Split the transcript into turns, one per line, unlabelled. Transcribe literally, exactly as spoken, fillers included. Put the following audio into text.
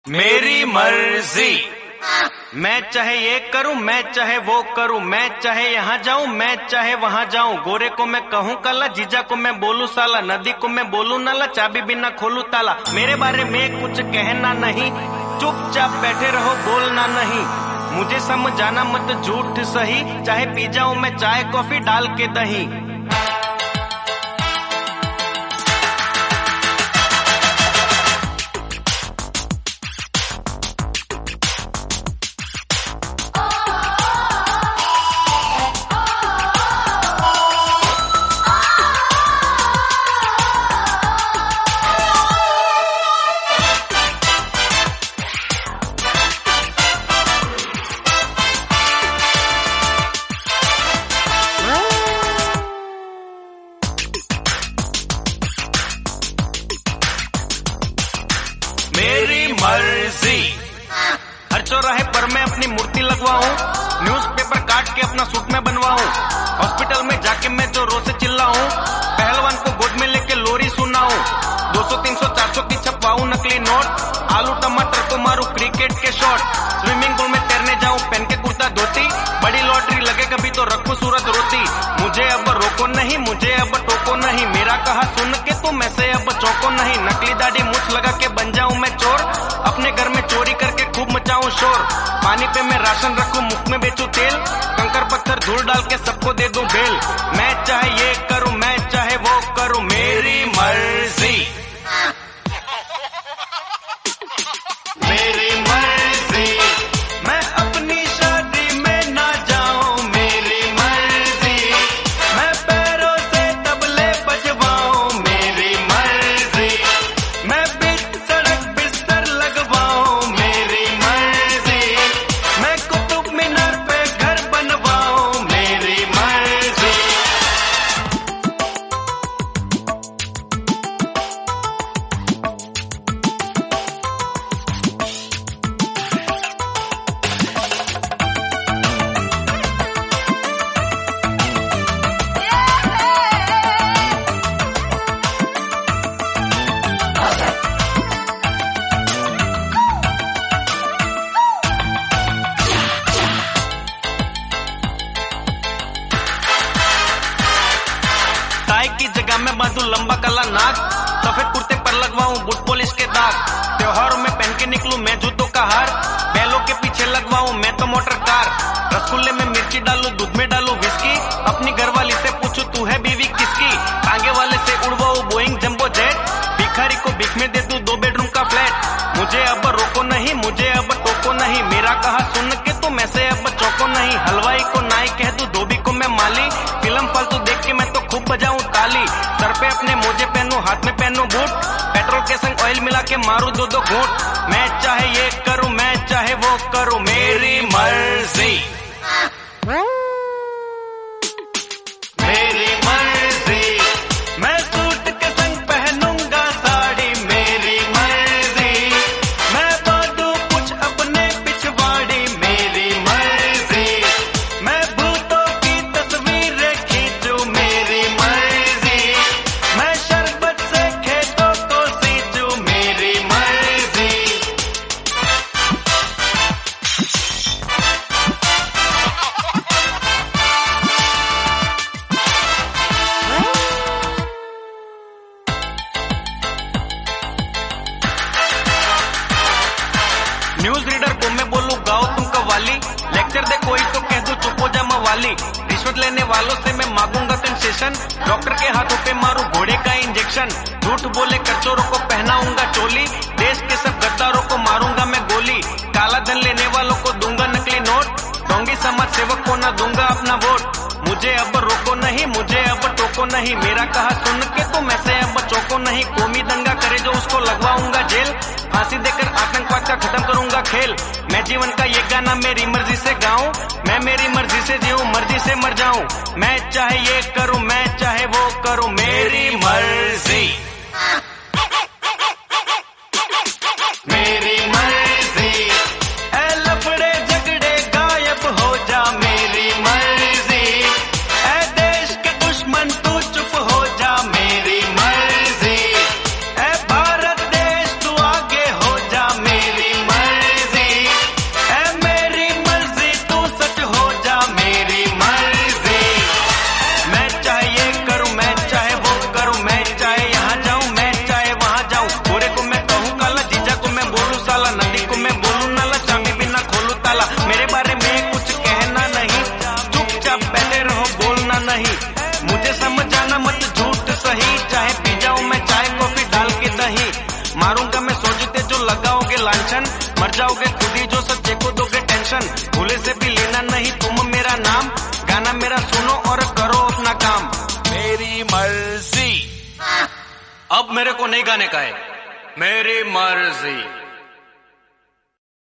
मेरी मर्जी, मैं चाहे ये करूं, मैं चाहे वो करूं, मैं चाहे यहाँ जाऊं, मैं चाहे वहाँ जाऊं। गोरे को मैं कहूँ काला, जीजा को मैं बोलूं साला, नदी को मैं बोलूं नाला, चाबी बिना खोलूं ताला। मेरे बारे में कुछ कहना नहीं, चुपचाप बैठे रहो, बोलना नहीं। मुझे समझाना मत झूठ सही, चाहे पी जाऊं मैं चाय कॉफी डाल के दही। मेरी मर्जी, हर चौराहे पर मैं अपनी मूर्ति लगवाऊं, न्यूज़पेपर काट के अपना सूट में बनवाऊं, हॉस्पिटल में जाके मैं जो रोज से चिल्लाऊं, पहलवान को गोद में लेके लोरी सुनाऊं, दो सौ तीन सौ चार सौ की छपवाऊं नकली नोट, आलू टमाटर को मारूं क्रिकेट के शॉट, स्विमिंग पूल में तैरने जाऊं पहन के कुर्ता धोती, बड़ी लॉटरी लगे कभी तो रखूं सूरत रोती। मुझे अब रोको नहीं, मुझे अब टोको नहीं, मेरा कहा सुन के तुम मैं से अब चौको नहीं। नकली दाढ़ी मूछ लगा के बन जाऊं मैं चोर, अपने घर में चोरी करके खूब मचाऊं शोर, पानी पे मैं राशन रखूं मुफ्त में बेचूं तेल, कंकर पत्थर धूल डाल के सबको दे दूं बेल। मैं चाहे ये करूं, मैं चाहे वो करूं, मेरी मर्जी, मेरी मर्जी। मैं अपनी शादी में ना जाऊं, मेरी मर्जी, मैं पैरों से तबले बजवाऊं, मेरी मर्जी, मैं बीच सड़क बिस्तर लगवाऊं, मेरी मर्जी, मैं कुतुब मीनार पे घर बनवाऊं, मेरी मर्जी। टाई की जगह में बांधू लंबा काला नाक, सफेद कुर्ते पर लगवाऊं बूट पॉलिश के दाग, त्योहारों में पहन के निकलूं मैं जूतों का हार, बैलों के पीछे लगवाऊं मैं तो मोटर कार, रसगुल्ले में मिर्ची डालूं दूध में डालूं विस्की, अपनी घरवाली से पूछूं तू है बीवी किसकी, टांगे वाले से उड़वाऊं बोइंग जंबो जेट, भिखारी को भीख में दे दूं दो बेडरूम का फ्लैट। मुझे अब रोको नहीं, मुझे अब टोको नहीं, मेरा कहा सुन के तुम ऐसे अब चौको नहीं। हलवाई को नाई कह दूं, धोबी को मैं माली, फिल्म फालतू देख के मैं तो खूब बजाऊं ताली, सर पे अपने मोजे पहनूं हाथ में पहनूं बूट, पेट्रोल के संग ऑयल मिला के मारूं दो दो घूंट। मैं चाहे ये करूं, मैं चाहे वो करूं, मेरी मर्जी, मेरी मर्जी। मैं सूट के संग पहनूंगा साड़ी, मेरी मर्जी, मैं बांधूं कुछ अपने पिछवाड़ी, मेरी मर्जी, मैं भूतों की तस्वीरें खींचूं, मेरी मर्जी, मैं शरबत से खेतों को सींचूं, मेरी मर्जी। न्यूज रीडर को मैं बोलूं गाओ तुम कव्वाली, लेक्चर दे कोई तो कह दूं चुप हो जा मवाली, रिश्वत लेने वालों से मैं मांगूंगा कंसेशन, डॉक्टर के हाथों पे मारूं घोड़े का इंजेक्शन, झूठ बोले कचोरों को पहनाऊंगा चोली, देश के सब गद्दारों को मारूंगा मैं गोली, काला धन लेने वालों को दूंगा नकली नोट, डोंगी समाज सेवक को ना दूंगा अपना वोट। मुझे अब रोको नहीं, मुझे अब टोको नहीं, मेरा कहा सुन के तुम ऐसे अब चौको नहीं। कौमी दंगा करे जो उसको लगवाऊंगा जेल, फांसी देकर आतंकवाद का खत्म करूंगा खेल। मैं जीवन का ये गाना मेरी मर्जी से गाऊं, मैं मेरी मर्जी से जीऊं मर्जी से मर जाऊं। मैं चाहे ये करूं, मैं चाहे वो करूं, मेरी मर्जी, मेरी मर्जी। ए लफड़े झगड़े गायब हो जा, मेरी मर्जी, ए देश के दुश्मन तू चुप हो जा, मेरी मर्जी, ए भारत देश तू आगे हो जा, मेरी मुझे समझाना मत झूठ सही, चाहे पी जाऊं मैं चाय कॉफी डाल के दही। मारूंगा मैं सोचते जो लगाओगे लांछन, मर जाओगे खुद ही जो सच्चे को दोगे टेंशन। भूले से भी लेना नहीं तुम मेरा नाम, गाना मेरा सुनो और करो अपना काम।
मेरी मर्जी
अब मेरे को नहीं गाने का है, मेरी मर्जी।